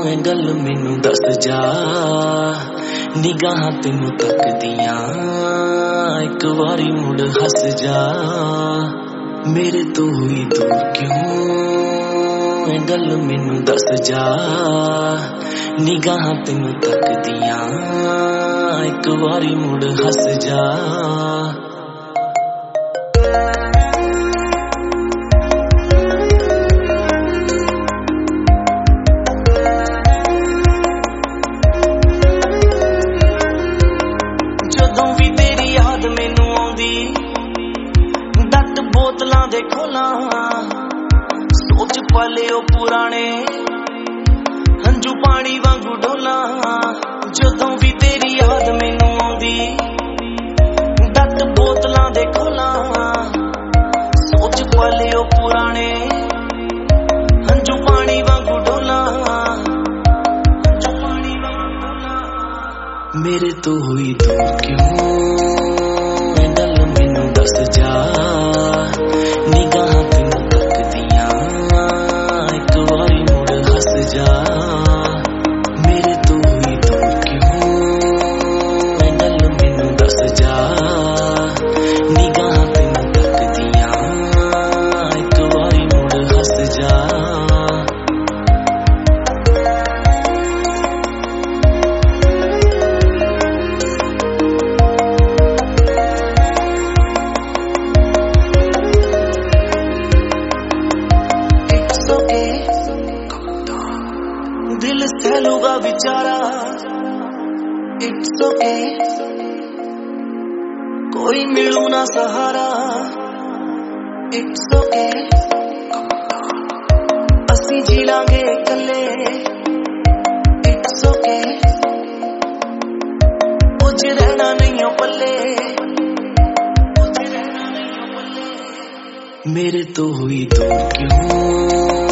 ए गल मैनू दस जा, निगाहां तैनू तकदियां एक वारी मुड़ हस जा। मेरे तो हुई दूर क्यों ए गल मैनू दस जा, निगाहां तैनू तकदियां एक वारी मुड़ हस जा। जदों भी तेरी याद मैनू आउंदी, दट बोतलां दे खोलां, सोच पाले ओ पुराने हंजू पानी वांगू डोलां। जदों भी तेरी याद मैनू आउंदी, दट बोतलां दे खोलां, सोच पाले ओ पुराने हंजू पानी वांगू डोलां। मेरे तो हुई दूर क्यों ए गल मैनू दस जा, निगाहां तैनू तकदियां एक वारी मुड़ हस जा। मेरे तो हुई दूर क्यों ए गल मैनू दस जा, निगाहां तैनू तकदियां एक वारी मुड़ हस जा। दिल सहलूगा बेचारा, इट्स ओके, कोई मिलू ना सहारा, इट्स ओके, असी जी लांगे कल्ले, इट्स ओके, कुछ रहना नहीं हो पल्ले, मेरे तो हुई दूर क्यों